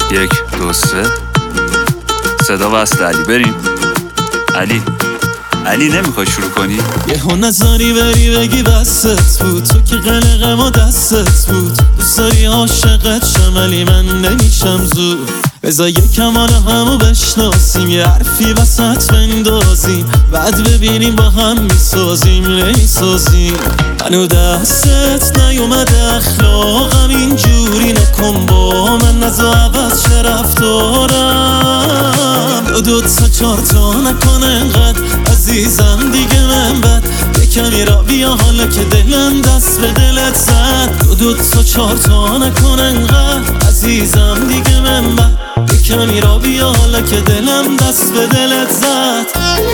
1 2 3 صدا وصل علی. بریم علی نمیخوای شروع کنی؟ یهو نظری بری بگی بستت بود، تو که قلقم و دستت بود. دوست داری عاشقت شم ولی من نمیشم زود. بذار یکم حالا همو بشناسیم، یه حرفی وسط بندازیم، بعد ببینیم با هم میسازیم نمیسازیم. منو دستت نیومده اخلاقم اینجوری نکن با من، نزا عوض چه رفتارم. دو تا 4 تا نکن انقدر عزیزم دیگه من بد. یکمی را بیا حالا که دلم دست به دلت زد. دو تا 4 تا نکن انقدر عزیزم دیگه من بد. یکمی را بیا حالا که دلم دست به دلت زد.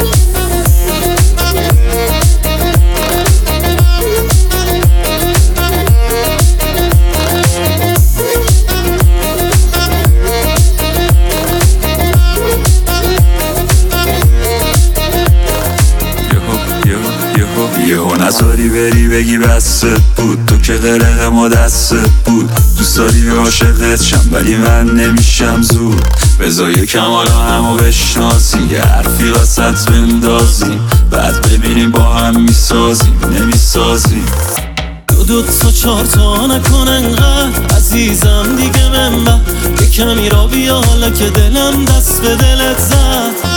یهو نذاری بری بگی بستت بود، تو که قلقم و دستت بود. دوست داری عاشقت شم ولی من نمیشم زود. بذار یکم حالا همو بشناسیم، یه حرفی وسط بندازیم، بعد ببینیم با هم میسازیم نمیسازیم. دو تا 4 تا نکن انقدر عزیزم دیگه من بد. یکمی را بیا حالا که دلم دست به دلت زد.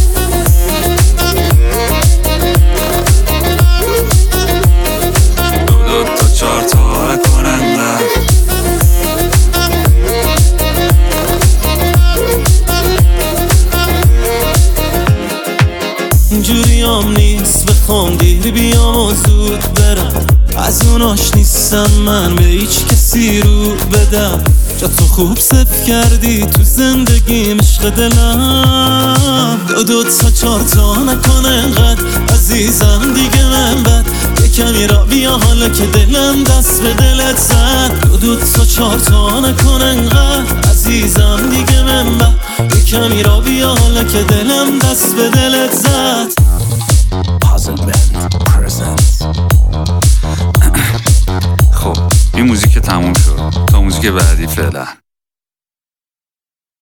اینجوریام نیست بخوام دیر بیام و زود برم. از اوناش نیستم من به هیچ کسی رو بدم. جا تو خوب صف کردی تو زندگیم عشق دلم. دو تا 4 تا نکن انقدر عزیزم دیگه من بد. یکمی را بیا حالا که دلم دست به دلت زد. دو تا 4 تا نکن انقدر عزیزم دیگه من بد. یکمی را بیا حالا که دلم دست به دلت زد. خب این موزیک تموم شد، تا موزیک بعدی فعلا.